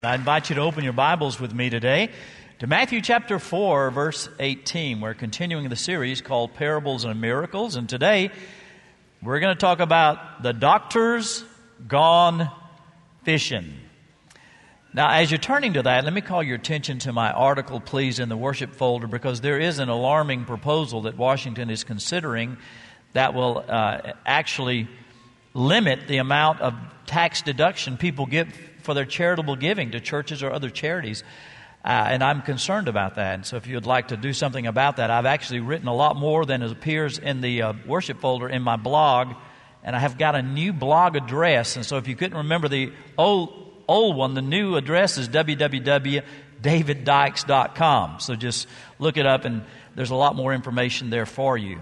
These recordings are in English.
I invite you to open your Bibles with me today to Matthew chapter 4, verse 18. We're continuing the series called Parables and Miracles, and today we're going to talk about the doctors gone fishing. Now, as you're turning to that, let me call your attention to my article, please, in the worship folder, because there is an alarming proposal that Washington is considering that will actually limit the amount of tax deduction people get for their charitable giving to churches or other charities. And I'm concerned about that. And so if you'd like to do something about that, I've actually written a lot more than appears in the worship folder in my blog. And I have got a new blog address. And so if you couldn't remember the old one, the new address is www.daviddykes.com. So just look it up, and there's a lot more information there for you.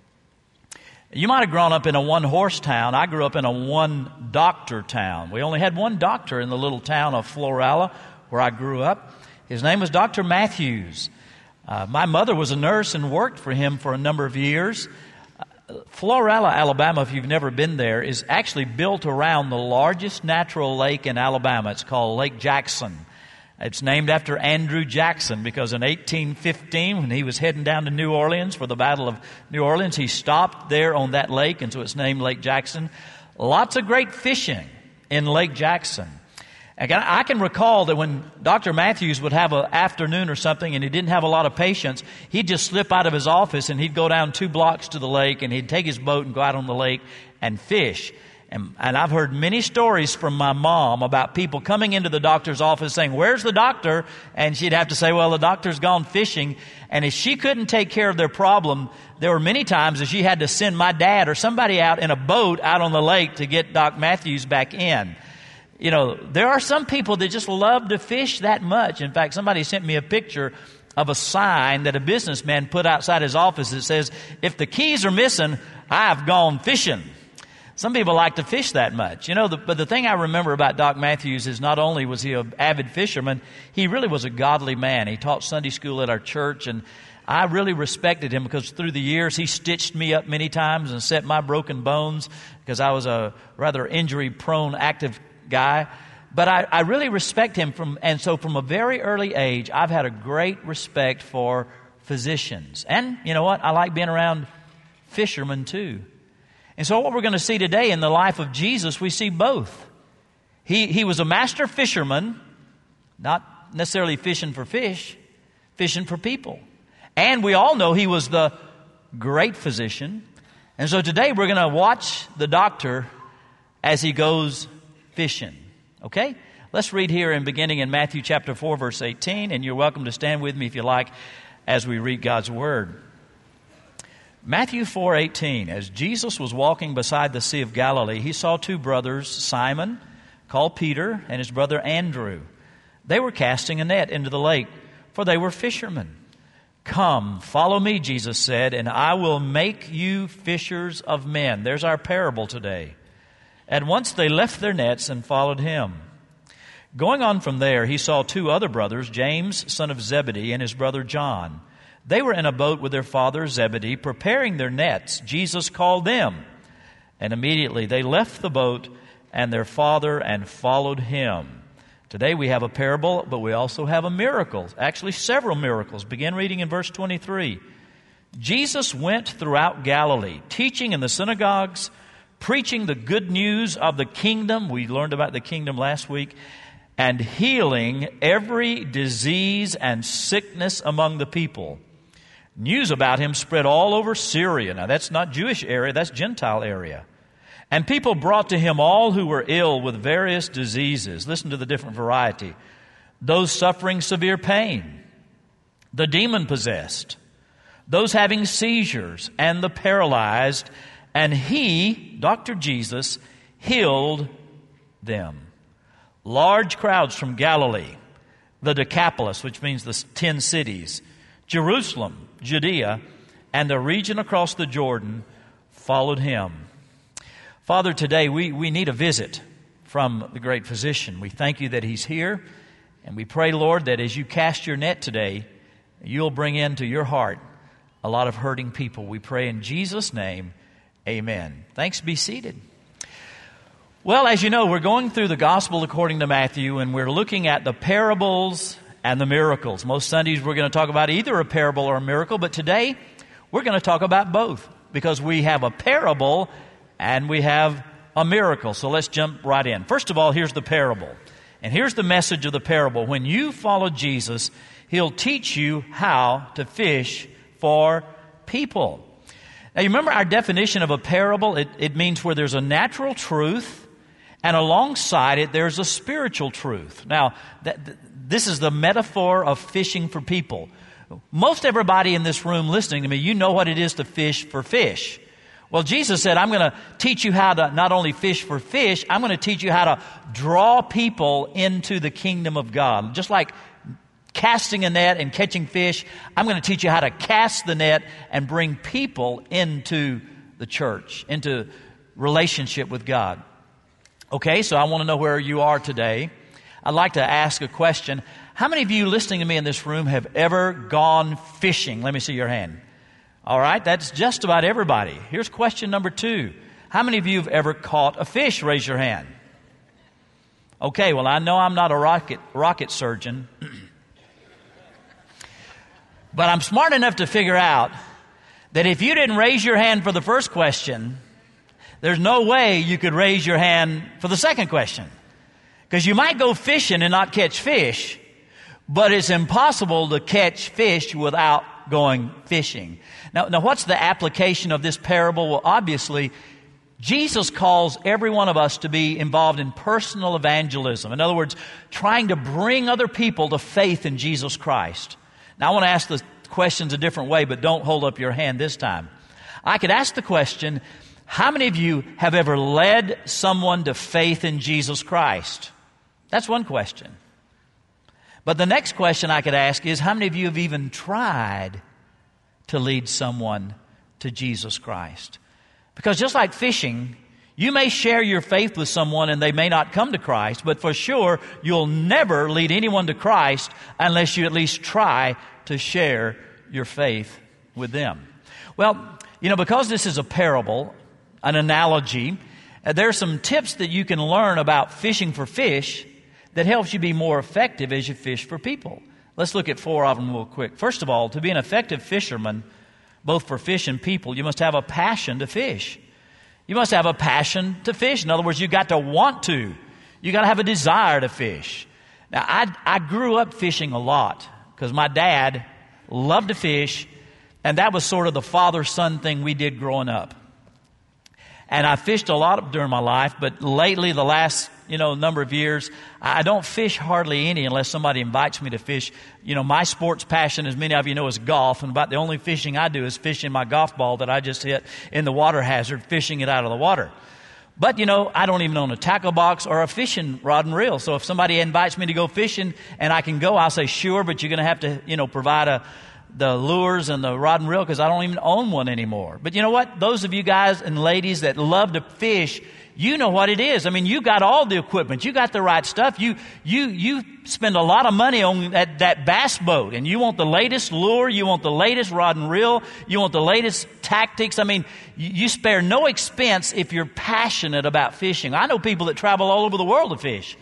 You might have grown up in a one-horse town. I grew up in a one-doctor town. We only had one doctor in the little town of Florala, where I grew up. His name was Dr. Matthews. My mother was a nurse and worked for him for a number of years. Florala, Alabama, if you've never been there, is actually built around the largest natural lake in Alabama. It's called Lake Jackson. It's named after Andrew Jackson because in 1815, when he was heading down to New Orleans for the Battle of New Orleans, he stopped there on that lake, and so it's named Lake Jackson. Lots of great fishing in Lake Jackson. And I can recall that when Dr. Matthews would have an afternoon or something and he didn't have a lot of patience, he'd just slip out of his office and he'd go down 2 blocks to the lake and he'd take his boat and go out on the lake and fish. And I've heard many stories from my mom about people coming into the doctor's office saying, "Where's the doctor?" And she'd have to say, "Well, the doctor's gone fishing." And if she couldn't take care of their problem, there were many times that she had to send my dad or somebody out in a boat out on the lake to get Doc Matthews back in. You know, there are some people that just love to fish that much. In fact, somebody sent me a picture of a sign that a businessman put outside his office that says, "If the keys are missing, I've gone fishing." Some people like to fish that much. You know, but the thing I remember about Doc Matthews is not only was he an avid fisherman, he really was a godly man. He taught Sunday school at our church, and I really respected him because through the years he stitched me up many times and set my broken bones because I was a rather injury-prone, active guy. But I really respect him, and so from a very early age, I've had a great respect for physicians. And you know what? I like being around fishermen too. And so what we're going to see today in the life of Jesus, we see both. He was a master fisherman, not necessarily fishing for fish, fishing for people. And we all know he was the great physician. And so today we're going to watch the doctor as he goes fishing. Okay? Let's read here and beginning in Matthew chapter 4, verse 18. And you're welcome to stand with me if you like as we read God's Word. Matthew 4:18, as Jesus was walking beside the Sea of Galilee, he saw 2 brothers, Simon, called Peter, and his brother Andrew. They were casting a net into the lake, for they were fishermen. "Come, follow me," Jesus said, "and I will make you fishers of men." There's our parable today. At once they left their nets and followed him. Going on from there, he saw 2 other brothers, James, son of Zebedee, and his brother John. They were in a boat with their father Zebedee, preparing their nets. Jesus called them, and immediately they left the boat and their father and followed him. Today we have a parable, but we also have a miracle, actually several miracles. Begin reading in verse 23. Jesus went throughout Galilee, teaching in the synagogues, preaching the good news of the kingdom. We learned about the kingdom last week. And healing every disease and sickness among the people. News about him spread all over Syria. Now that's not Jewish area, that's Gentile area. And people brought to him all who were ill with various diseases. Listen to the different variety. Those suffering severe pain, the demon-possessed, those having seizures, and the paralyzed. And he, Dr. Jesus, healed them. Large crowds from Galilee, the Decapolis, which means the 10 cities, Jerusalem, Judea, and the region across the Jordan followed him. Father, today we need a visit from the great physician. We thank you that he's here, and we pray, Lord, that as you cast your net today, you'll bring into your heart a lot of hurting people. We pray in Jesus' name, amen. Thanks, be seated. Well, as you know, we're going through the Gospel according to Matthew, and we're looking at the parables and the miracles. Most Sundays we're going to talk about either a parable or a miracle, but today we're going to talk about both because we have a parable and we have a miracle. So let's jump right in. First of all, here's the parable. And here's the message of the parable. When you follow Jesus, He'll teach you how to fish for people. Now, you remember our definition of a parable? It means where there's a natural truth, and alongside it, there's a spiritual truth. Now, this is the metaphor of fishing for people. Most everybody in this room listening to me, you know what it is to fish for fish. Well, Jesus said, I'm going to teach you how to not only fish for fish, I'm going to teach you how to draw people into the kingdom of God. Just like casting a net and catching fish, I'm going to teach you how to cast the net and bring people into the church, into relationship with God. Okay, so I want to know where you are today. I'd like to ask a question. How many of you listening to me in this room have ever gone fishing? Let me see your hand. All right, that's just about everybody. Here's question number 2. How many of you have ever caught a fish? Raise your hand. Okay, well, I know I'm not a rocket surgeon, but I'm smart enough to figure out that if you didn't raise your hand for the first question, there's no way you could raise your hand for the second question. Because you might go fishing and not catch fish, but it's impossible to catch fish without going fishing. Now, what's the application of this parable? Well, obviously, Jesus calls every one of us to be involved in personal evangelism. In other words, trying to bring other people to faith in Jesus Christ. Now, I want to ask the questions a different way, but don't hold up your hand this time. I could ask the question, how many of you have ever led someone to faith in Jesus Christ? That's one question. But the next question I could ask is, how many of you have even tried to lead someone to Jesus Christ? Because just like fishing, you may share your faith with someone and they may not come to Christ, but for sure, you'll never lead anyone to Christ unless you at least try to share your faith with them. Well, because this is a parable, an analogy, there are some tips that you can learn about fishing for fish that helps you be more effective as you fish for people. Let's look at 4 of them real quick. First of all, to be an effective fisherman, both for fish and people, you must have a passion to fish. You must have a passion to fish. In other words, you got to want to. You got to have a desire to fish. Now, I grew up fishing a lot because my dad loved to fish, and that was sort of the father-son thing we did growing up. And I fished a lot during my life, but lately, the last number of years, I don't fish hardly any unless somebody invites me to fish. My sports passion, as many of you know, is golf, and about the only fishing I do is fishing my golf ball that I just hit in the water hazard, fishing it out of the water. But, I don't even own a tackle box or a fishing rod and reel. So if somebody invites me to go fishing and I can go, I'll say, sure, but you're going to have to, provide the lures and the rod and reel because I don't even own one anymore. But you know what? Those of you guys and ladies that love to fish, you know what it is. I mean, you got all the equipment. You got the right stuff. You spend a lot of money on that bass boat, and you want the latest lure. You want the latest rod and reel. You want the latest tactics. I mean, you spare no expense if you're passionate about fishing. I know people that travel all over the world to fish.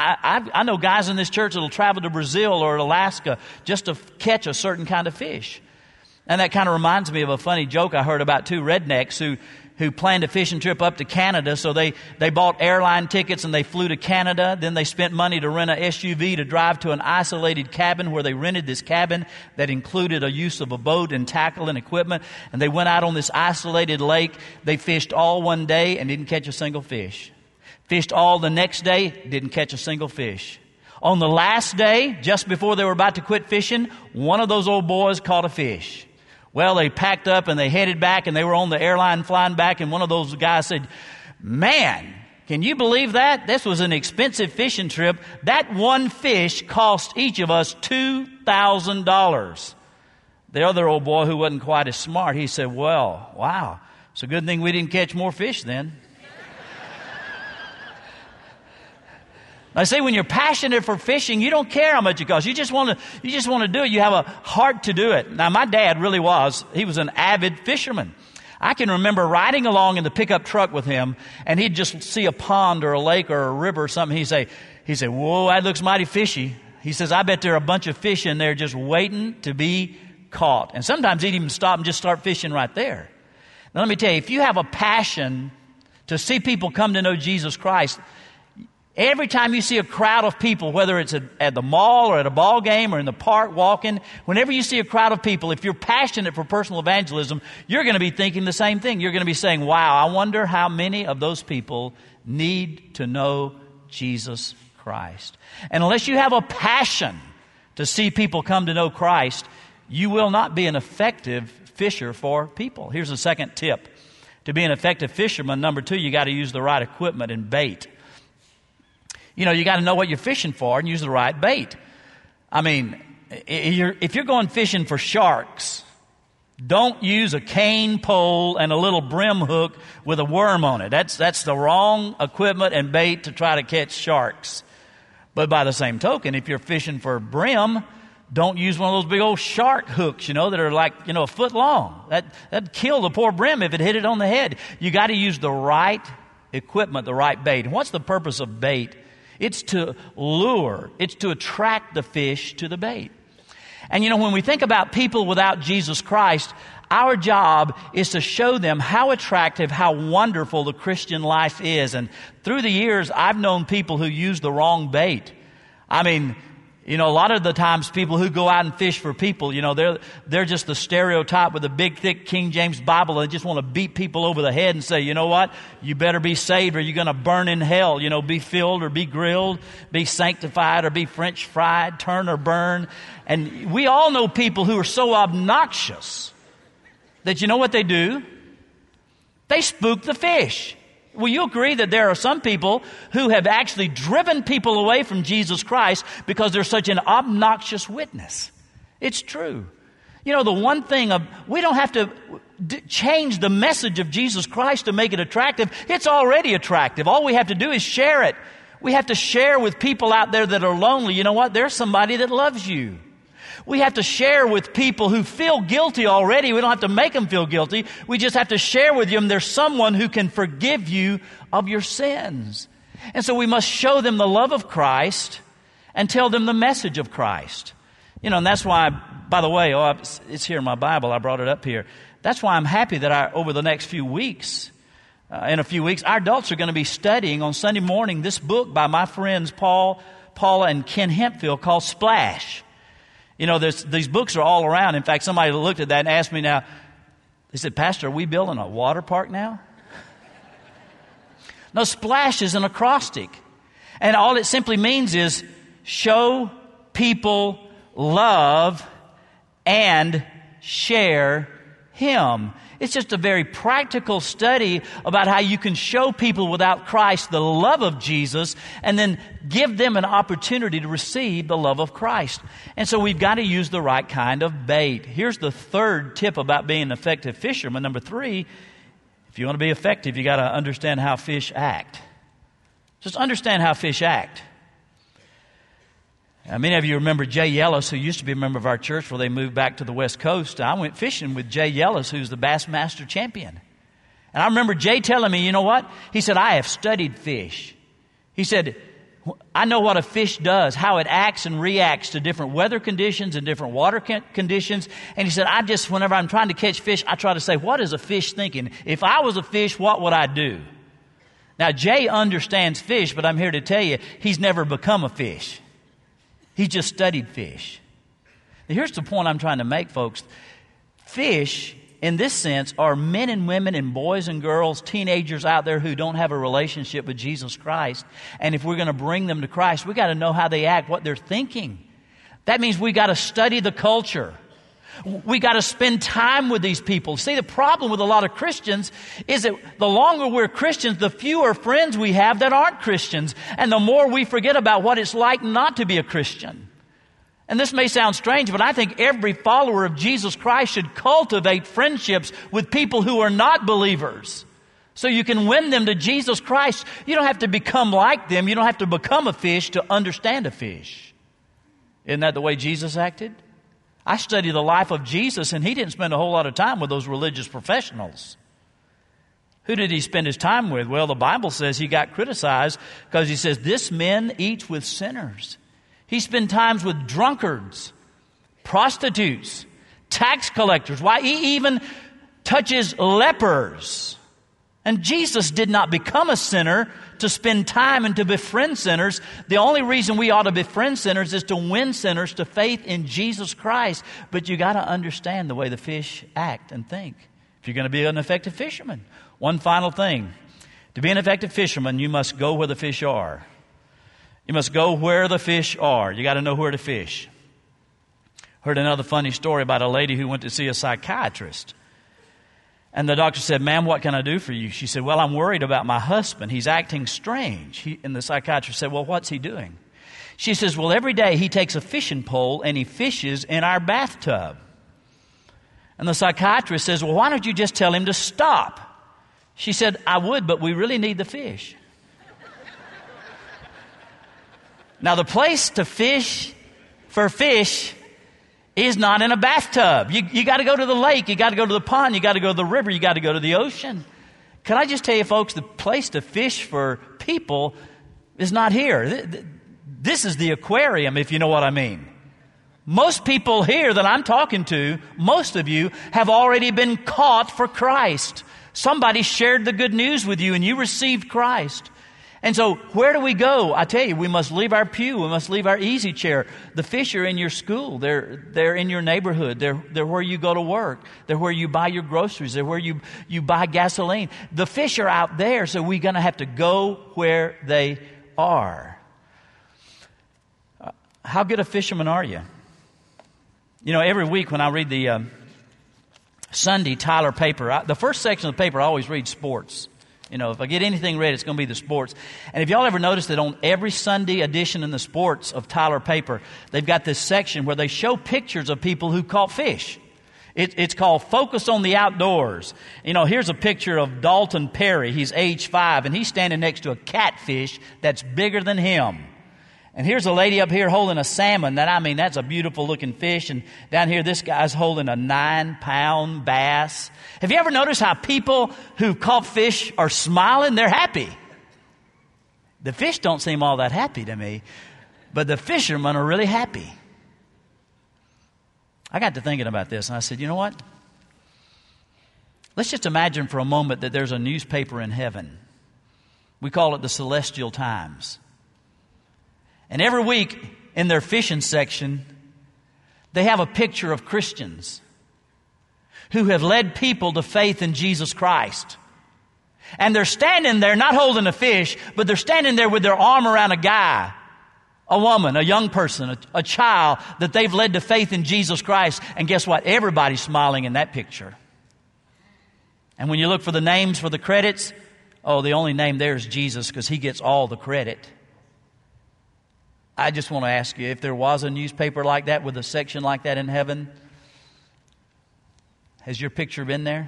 I know guys in this church that will travel to Brazil or Alaska just to catch a certain kind of fish. And that kind of reminds me of a funny joke I heard about 2 rednecks who planned a fishing trip up to Canada. So they bought airline tickets and they flew to Canada. Then they spent money to rent an SUV to drive to an isolated cabin where they rented this cabin that included a use of a boat and tackle and equipment. And they went out on this isolated lake. They fished all one day and didn't catch a single fish. Fished all the next day, didn't catch a single fish. On the last day, just before they were about to quit fishing, one of those old boys caught a fish. Well, they packed up and they headed back and they were on the airline flying back, and one of those guys said, "Man, can you believe that? This was an expensive fishing trip. That one fish cost each of us $2,000. The other old boy, who wasn't quite as smart, he said, "Well, wow, it's a good thing we didn't catch more fish then." I say, when you're passionate for fishing, you don't care how much it costs. You just want to do it. You have a heart to do it. Now, my dad really was. He was an avid fisherman. I can remember riding along in the pickup truck with him, and he'd just see a pond or a lake or a river or something. He'd say, whoa, that looks mighty fishy. He says, I bet there are a bunch of fish in there just waiting to be caught. And sometimes he'd even stop and just start fishing right there. Now let me tell you, if you have a passion to see people come to know Jesus Christ, every time you see a crowd of people, whether it's at the mall or at a ball game or in the park walking, whenever you see a crowd of people, if you're passionate for personal evangelism, you're going to be thinking the same thing. You're going to be saying, wow, I wonder how many of those people need to know Jesus Christ. And unless you have a passion to see people come to know Christ, you will not be an effective fisher for people. Here's the second tip. To be an effective fisherman, number 2, you got to use the right equipment and bait. You know, you got to know what you're fishing for and use the right bait. I mean, if you're going fishing for sharks, don't use a cane pole and a little brim hook with a worm on it. That's the wrong equipment and bait to try to catch sharks. But by the same token, if you're fishing for brim, don't use one of those big old shark hooks, that are like, a foot long. That'd kill the poor brim if it hit it on the head. You got to use the right equipment, the right bait. And what's the purpose of bait? It's to lure. It's to attract the fish to the bait. And when we think about people without Jesus Christ, our job is to show them how attractive, how wonderful the Christian life is. And through the years, I've known people who use the wrong bait. I mean, a lot of the times people who go out and fish for people, they're just the stereotype with a big, thick King James Bible. They just want to beat people over the head and say, you know what? You better be saved or you're going to burn in hell. Be filled or be grilled, be sanctified or be French fried, turn or burn. And we all know people who are so obnoxious that you know what they do? They spook the fish. Will you agree that there are some people who have actually driven people away from Jesus Christ because they're such an obnoxious witness? It's true. The one thing we don't have to change the message of Jesus Christ to make it attractive. It's already attractive. All we have to do is share it. We have to share with people out there that are lonely. You know what? There's somebody that loves you. We have to share with people who feel guilty already. We don't have to make them feel guilty. We just have to share with them there's someone who can forgive you of your sins. And so we must show them the love of Christ and tell them the message of Christ. And that's why, by the way, it's here in my Bible. I brought it up here. That's why I'm happy that over the next few weeks, in a few weeks, our adults are going to be studying on Sunday morning this book by my friends Paula and Ken Hempfield called Splash. These books are all around. In fact, somebody looked at that and asked me now, they said, Pastor, are we building a water park now? No, Splash is an acrostic. And all it simply means is show people love and share Him. It's just a very practical study about how you can show people without Christ the love of Jesus and then give them an opportunity to receive the love of Christ. And so we've got to use the right kind of bait. Here's the third tip about being an effective fisherman. Number 3, if you want to be effective, you got to understand how fish act. Just understand how fish act. Now, many of you remember Jay Yellis, who used to be a member of our church before they moved back to the West Coast. I went fishing with Jay Yellis, who's the Bassmaster champion. And I remember Jay telling me, you know what? He said, I have studied fish. He said, I know what a fish does, how it acts and reacts to different weather conditions and different water conditions. And he said, whenever I'm trying to catch fish, I try to say, what is a fish thinking? If I was a fish, what would I do? Now, Jay understands fish, but I'm here to tell you, he's never become a fish. He just studied fish. Now, here's the point I'm trying to make, folks. Fish, in this sense, are men and women and boys and girls, teenagers out there who don't have a relationship with Jesus Christ. And if we're going to bring them to Christ, we got to know how they act, what they're thinking. That means we got to study the culture. We got to spend time with these people. See, the problem with a lot of Christians is that the longer we're Christians, the fewer friends we have that aren't Christians, and the more we forget about what it's like not to be a Christian. And this may sound strange, but I think every follower of Jesus Christ should cultivate friendships with people who are not believers, so you can win them to Jesus Christ. You don't have to become like them. You don't have to become a fish to understand a fish. Isn't that the way Jesus acted? I studied the life of Jesus, and He didn't spend a whole lot of time with those religious professionals. Who did he spend his time with? Well, the Bible says he got criticized because he says, this man eats with sinners. He spent times with drunkards, prostitutes, tax collectors. Why, he even touches lepers. And Jesus did not become a sinner to spend time and to befriend sinners. The only reason we ought to befriend sinners is to win sinners to faith in Jesus Christ. But you got to understand the way the fish act and think if you're going to be an effective fisherman. One final thing. To be an effective fisherman, you must go where the fish are. You must go where the fish are. You got to know where to fish. Heard another funny story about a lady who went to see a psychiatrist. And the doctor said, ma'am, what can I do for you? She said, well, I'm worried about my husband. He's acting strange. And the psychiatrist said, well, what's he doing? She says, well, every day he takes a fishing pole and he fishes in our bathtub. And the psychiatrist says, well, why don't you just tell him to stop? She said, I would, but we really need the fish. Now, the place to fish for fish is not in a bathtub. You got to go to the lake. You got to go to the pond. You got to go to the river. You got to go to the ocean. Can I just tell you, folks, the place to fish for people is not here. This is the aquarium, if you know what I mean. Most people here that I'm talking to, most of you, have already been caught for Christ. Somebody shared the good news with you and you received Christ. And so where do we go? I tell you, we must leave our pew. We must leave our easy chair. The fish are in your school. They're in your neighborhood. They're where you go to work. They're where you buy your groceries. They're where you buy gasoline. The fish are out there, so we're going to have to go where they are. How good a fisherman are you? You know, every week when I read the Sunday Tyler paper, the first section of the paper I always read sports. You know, if I get anything read, it's going to be the sports. And if y'all ever noticed that on every Sunday edition in the sports of Tyler paper, they've got this section where they show pictures of people who caught fish. It's called Focus on the Outdoors. You know, here's a picture of Dalton Perry. He's age 5, and he's standing next to a catfish that's bigger than him. And here's a lady up here holding a salmon. That's a beautiful looking fish. And down here, this guy's holding a 9-pound bass. Have you ever noticed how people who caught fish are smiling? They're happy. The fish don't seem all that happy to me, but the fishermen are really happy. I got to thinking about this, and I said, you know what? Let's just imagine for a moment that there's a newspaper in heaven. We call it the Celestial Times. And every week in their fishing section, they have a picture of Christians who have led people to faith in Jesus Christ. And they're standing there not holding a fish, but they're standing there with their arm around a guy, a woman, a young person, a child that they've led to faith in Jesus Christ. And guess what? Everybody's smiling in that picture. And when you look for the names for the credits, the only name there is Jesus because he gets all the credit. I just want to ask you, if there was a newspaper like that with a section like that in heaven, has your picture been there?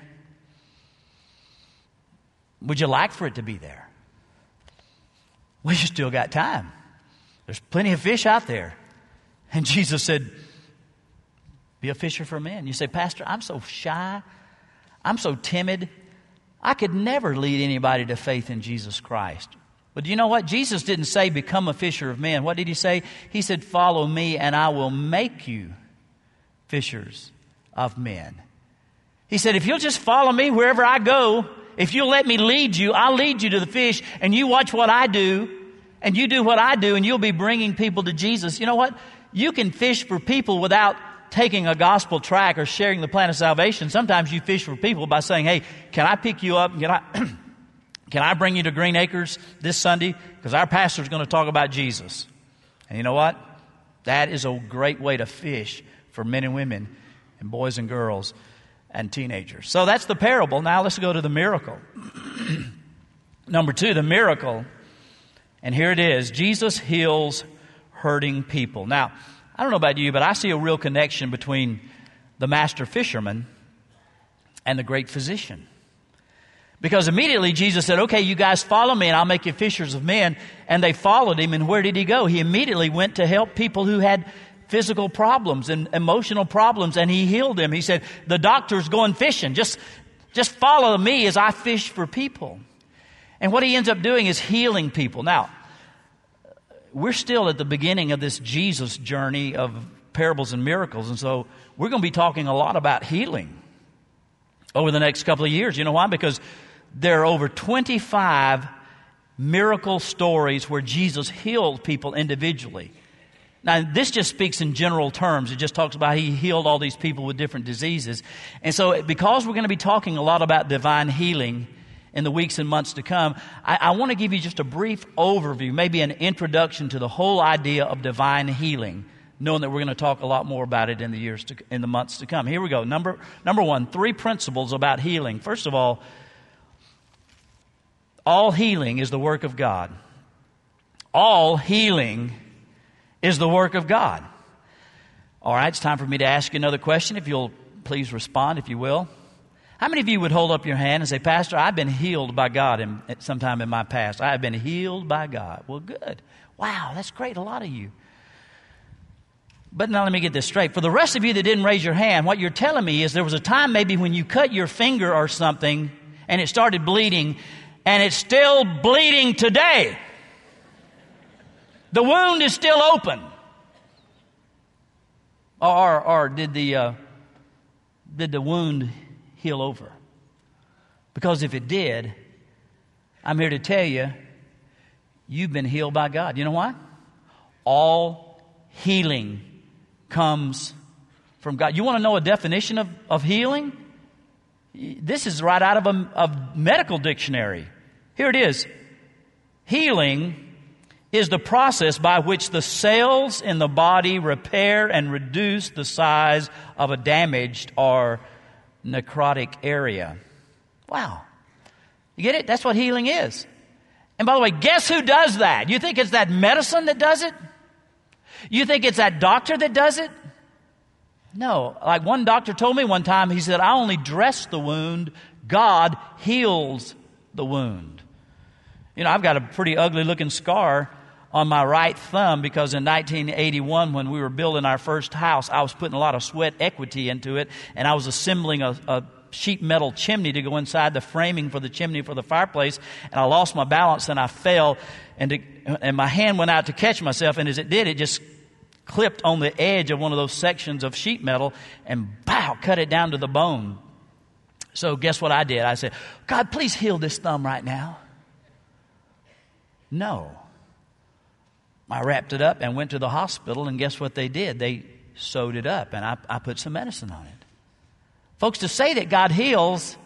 Would you like for it to be there? Well, you still got time. There's plenty of fish out there. And Jesus said, be a fisher for men. You say, Pastor, I'm so shy. I'm so timid. I could never lead anybody to faith in Jesus Christ. But do you know what? Jesus didn't say, become a fisher of men. What did he say? He said, follow me and I will make you fishers of men. He said, if you'll just follow me wherever I go, if you'll let me lead you, I'll lead you to the fish, and you watch what I do, and you do what I do, and you'll be bringing people to Jesus. You know what? You can fish for people without taking a gospel tract or sharing the plan of salvation. Sometimes you fish for people by saying, hey, can I pick you up? Can I bring you to Green Acres this Sunday? Because our pastor's going to talk about Jesus. And you know what? That is a great way to fish for men and women and boys and girls and teenagers. So that's the parable. Now let's go to the miracle. Number 2, the miracle. And here it is. Jesus heals hurting people. Now, I don't know about you, but I see a real connection between the master fisherman and the great physician. Because immediately Jesus said, okay, you guys follow me and I'll make you fishers of men. And they followed him. And where did he go? He immediately went to help people who had physical problems and emotional problems, and he healed them. He said, the doctor's going fishing. Just Just follow me as I fish for people. And what he ends up doing is healing people. Now, we're still at the beginning of this Jesus journey of parables and miracles. And so we're going to be talking a lot about healing over the next couple of years. You know why? Because there are over 25 miracle stories where Jesus healed people individually. Now, this just speaks in general terms. It just talks about he healed all these people with different diseases. And so because we're going to be talking a lot about divine healing in the weeks and months to come, I want to give you just a brief overview, maybe an introduction to the whole idea of divine healing, knowing that we're going to talk a lot more about it in the months to come. Here we go. Number one, 3 principles about healing. First of all healing is the work of God. All healing is the work of God. All right, it's time for me to ask you another question. If you'll please respond, if you will. How many of you would hold up your hand and say, Pastor, I've been healed by God at some time in my past. I have been healed by God. Well, good. Wow, that's great. A lot of you. But now let me get this straight. For the rest of you that didn't raise your hand, what you're telling me is there was a time maybe when you cut your finger or something and it started bleeding, and it's still bleeding today. The wound is still open. Or did the wound heal over? Because if it did, I'm here to tell you, you've been healed by God. You know why? All healing comes from God. You want to know a definition of healing? This is right out of a medical dictionary. Here it is. Healing is the process by which the cells in the body repair and reduce the size of a damaged or necrotic area. Wow. You get it? That's what healing is. And by the way, guess who does that? You think it's that medicine that does it? You think it's that doctor that does it? No. Like one doctor told me one time, he said, I only dress the wound. God heals the wound. You know, I've got a pretty ugly looking scar on my right thumb because in 1981 when we were building our first house, I was putting a lot of sweat equity into it, and I was assembling a sheet metal chimney to go inside the framing for the chimney for the fireplace, and I lost my balance and I fell, and my hand went out to catch myself, and as it did, it just clipped on the edge of one of those sections of sheet metal and pow, cut it down to the bone. So guess what I did? I said, God, please heal this thumb right now. No. I wrapped it up and went to the hospital, and guess what they did? They sewed it up, and I put some medicine on it. Folks, to say that God heals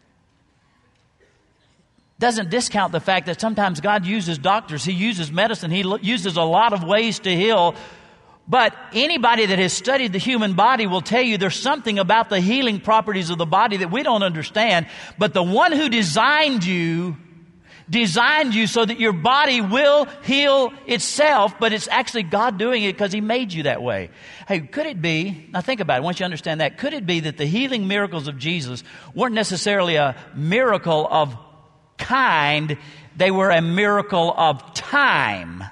doesn't discount the fact that sometimes God uses doctors, He uses medicine, He uses a lot of ways to heal. But anybody that has studied the human body will tell you there's something about the healing properties of the body that we don't understand. But the one who designed you so that your body will heal itself, but it's actually God doing it because He made you that way. Hey, could it be, now think about it, once you understand that, could it be that the healing miracles of Jesus weren't necessarily a miracle of kind, they were a miracle of time?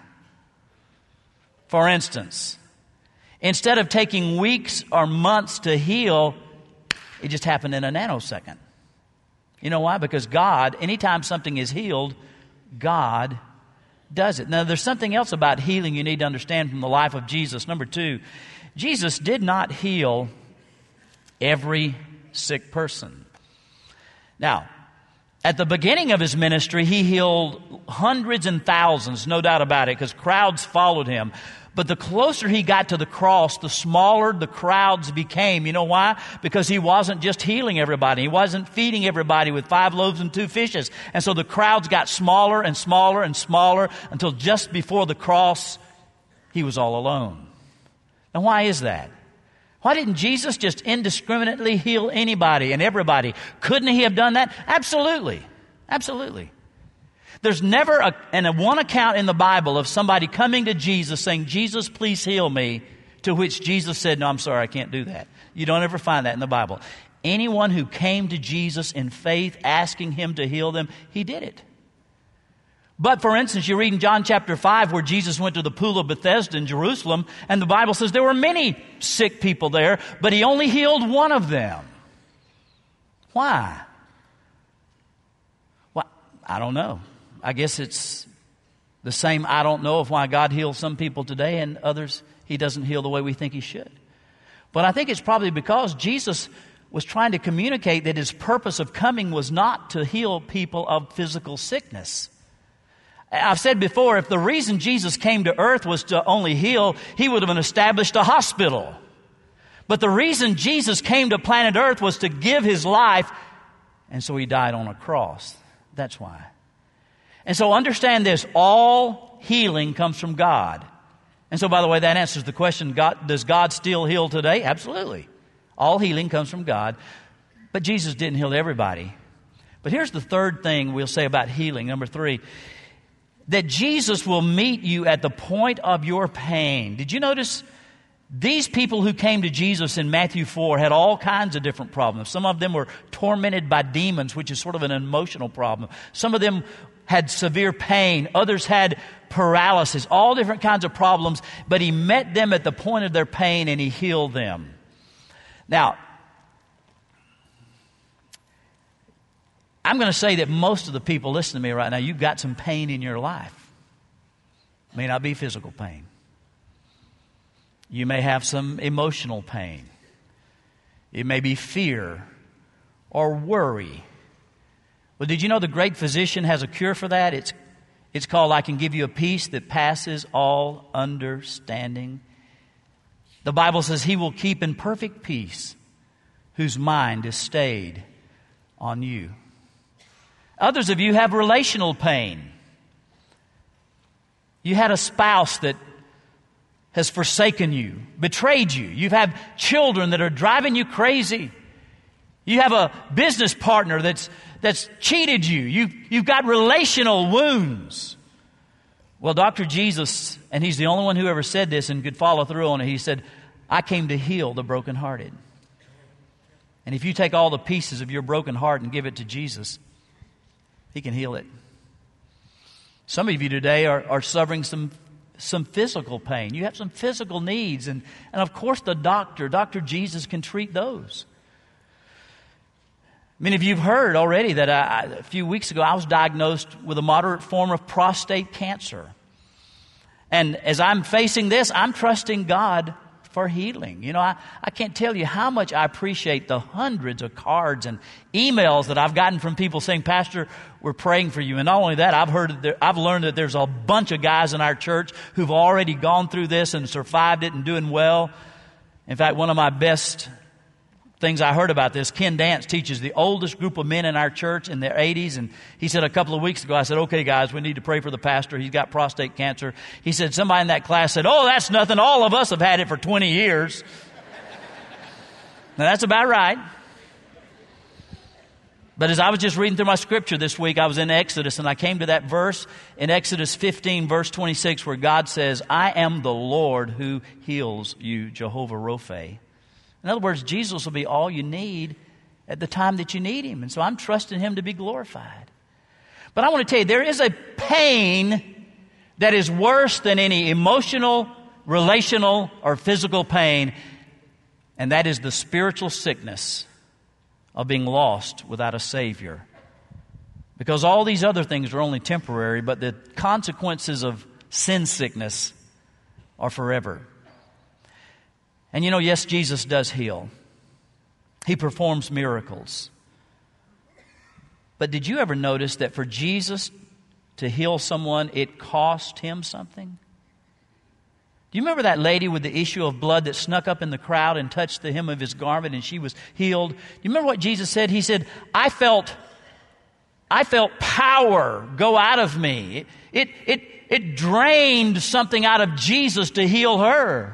For instance, instead of taking weeks or months to heal, it just happened in a nanosecond. You know why? Because God, anytime something is healed, God does it. Now, there's something else about healing you need to understand from the life of Jesus. Number 2, Jesus did not heal every sick person. Now, at the beginning of His ministry, He healed hundreds and thousands, no doubt about it, because crowds followed Him. But the closer He got to the cross, the smaller the crowds became. You know why? Because He wasn't just healing everybody. He wasn't feeding everybody with 5 loaves and 2 fishes. And so the crowds got smaller and smaller and smaller until just before the cross, He was all alone. Now, why is that? Why didn't Jesus just indiscriminately heal anybody and everybody? Couldn't He have done that? Absolutely. Absolutely. There's never one account in the Bible of somebody coming to Jesus saying, Jesus, please heal me, to which Jesus said, no, I'm sorry, I can't do that. You don't ever find that in the Bible. Anyone who came to Jesus in faith, asking Him to heal them, He did it. But for instance, you read in John chapter 5 where Jesus went to the pool of Bethesda in Jerusalem, and the Bible says there were many sick people there, but He only healed one of them. Why? I don't know. I guess it's the same I don't know of why God heals some people today and others He doesn't heal the way we think He should. But I think it's probably because Jesus was trying to communicate that His purpose of coming was not to heal people of physical sickness. I've said before, if the reason Jesus came to earth was to only heal, He would have established a hospital. But the reason Jesus came to planet earth was to give His life, and so He died on a cross. That's why. And so understand this, all healing comes from God. And so, by the way, that answers the question, does God still heal today? Absolutely. All healing comes from God. But Jesus didn't heal everybody. But here's the third thing we'll say about healing, number 3. That Jesus will meet you at the point of your pain. Did you notice these people who came to Jesus in Matthew 4 had all kinds of different problems. Some of them were tormented by demons, which is sort of an emotional problem. Some of them had severe pain. Others had paralysis, all different kinds of problems. But He met them at the point of their pain and He healed them. Now, I'm going to say that most of the people listening to me right now, you've got some pain in your life. It may not be physical pain. You may have some emotional pain. It may be fear or worry. Well, did you know the great physician has a cure for that? It's called, I can give you a peace that passes all understanding. The Bible says He will keep in perfect peace whose mind is stayed on you. Others of you have relational pain. You had a spouse that has forsaken you, betrayed you. You've had children that are driving you crazy. You have a business partner that's cheated you. You've got relational wounds. Well, Dr. Jesus, and He's the only one who ever said this and could follow through on it, He said, I came to heal the brokenhearted. And if you take all the pieces of your broken heart and give it to Jesus, He can heal it. Some of you today are suffering some physical pain. You have some physical needs. And of course Dr. Jesus can treat those. Many of you have heard already that a few weeks ago I was diagnosed with a moderate form of prostate cancer. And as I'm facing this, I'm trusting God for healing. You know, I can't tell you how much I appreciate the hundreds of cards and emails that I've gotten from people saying, Pastor, we're praying for you. And not only that, I've learned that there's a bunch of guys in our church who've already gone through this and survived it and doing well. In fact, one of my best things I heard about this, Ken Dance teaches the oldest group of men in our church in their 80s. And he said a couple of weeks ago, I said, okay, guys, we need to pray for the pastor. He's got prostate cancer. He said, somebody in that class said, oh, that's nothing. All of us have had it for 20 years. Now, that's about right. But as I was just reading through my scripture this week, I was in Exodus, and I came to that verse in Exodus 15, verse 26, where God says, I am the Lord who heals you, Jehovah Rophe. In other words, Jesus will be all you need at the time that you need Him. And so I'm trusting Him to be glorified. But I want to tell you, there is a pain that is worse than any emotional, relational, or physical pain. And that is the spiritual sickness of being lost without a Savior. Because all these other things are only temporary, but the consequences of sin sickness are forever. And you know, yes, Jesus does heal. He performs miracles. But did you ever notice that for Jesus to heal someone, it cost Him something? Do you remember that lady with the issue of blood that snuck up in the crowd and touched the hem of His garment and she was healed? Do you remember what Jesus said? He said, I felt power go out of me. It drained something out of Jesus to heal her.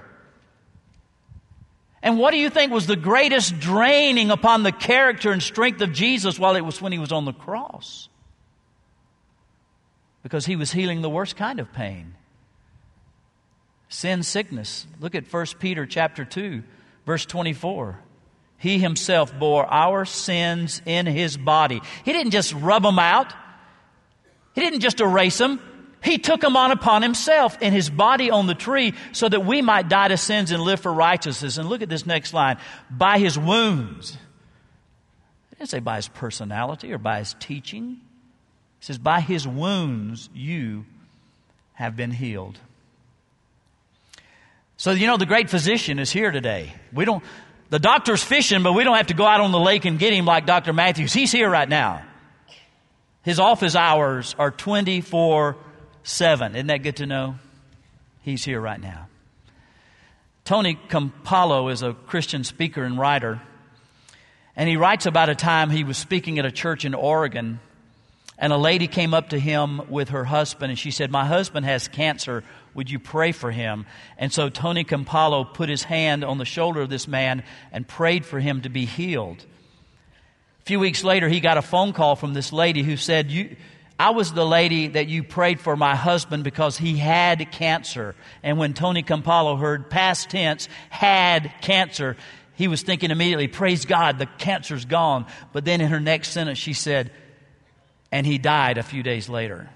And what do you think was the greatest draining upon the character and strength of Jesus? Well, it was when He was on the cross. Because He was healing the worst kind of pain. Sin sickness. Look at 1 Peter chapter 2, verse 24. He Himself bore our sins in His body. He didn't just rub them out. He didn't just erase them. He took them on upon Himself in His body on the tree so that we might die to sins and live for righteousness. And look at this next line. By His wounds. He didn't say by His personality or by His teaching. He It says, by His wounds you have been healed. So, the great physician is here today. The doctor's fishing, but we don't have to go out on the lake and get him like Dr. Matthews. He's here right now. His office hours are 24/7. Isn't that good to know? He's here right now. Tony Campolo is a Christian speaker and writer. And he writes about a time he was speaking at a church in Oregon, and a lady came up to him with her husband, and she said, "My husband has cancer. Would you pray for him?" And so Tony Campolo put his hand on the shoulder of this man and prayed for him to be healed. A few weeks later, he got a phone call from this lady who said, I was the lady that you prayed for my husband because he had cancer. And when Tony Campolo heard past tense, had cancer, he was thinking immediately, praise God, the cancer's gone. But then in her next sentence, she said, and he died a few days later.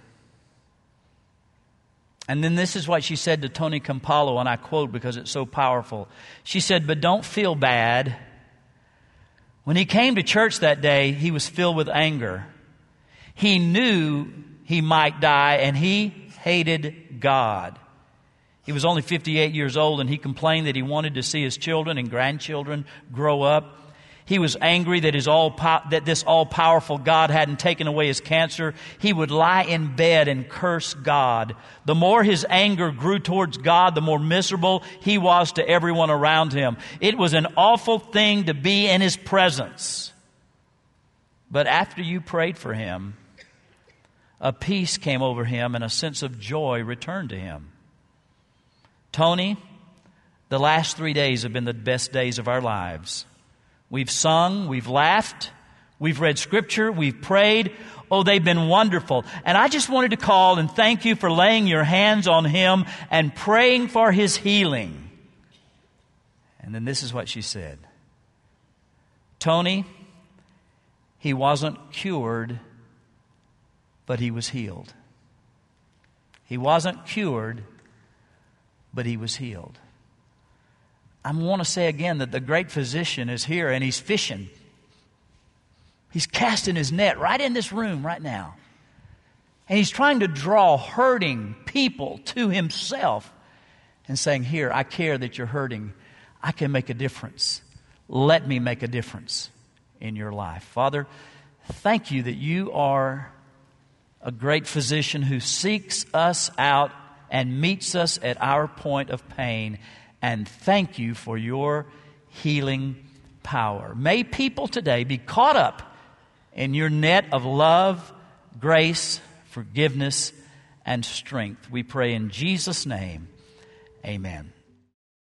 And then this is what she said to Tony Campolo, and I quote because it's so powerful. She said, but don't feel bad. When he came to church that day, he was filled with anger. He knew he might die, and he hated God. He was only 58 years old, and he complained that he wanted to see his children and grandchildren grow up. He was angry that this all-powerful God hadn't taken away his cancer. He would lie in bed and curse God. The more his anger grew towards God, the more miserable he was to everyone around him. It was an awful thing to be in his presence. But after you prayed for him, a peace came over him and a sense of joy returned to him. Tony, the last 3 days have been the best days of our lives. We've sung, we've laughed, we've read Scripture, we've prayed. Oh, they've been wonderful. And I just wanted to call and thank you for laying your hands on him and praying for his healing. And then this is what she said. Tony, he wasn't cured, but he was healed. He wasn't cured, but he was healed. I want to say again that the great physician is here and he's fishing. He's casting his net right in this room right now. And he's trying to draw hurting people to himself and saying, here, I care that you're hurting. I can make a difference. Let me make a difference in your life. Father, thank you that you are a great physician who seeks us out and meets us at our point of pain. And thank you for your healing power. May people today be caught up in your net of love, grace, forgiveness, and strength. We pray in Jesus' name. Amen.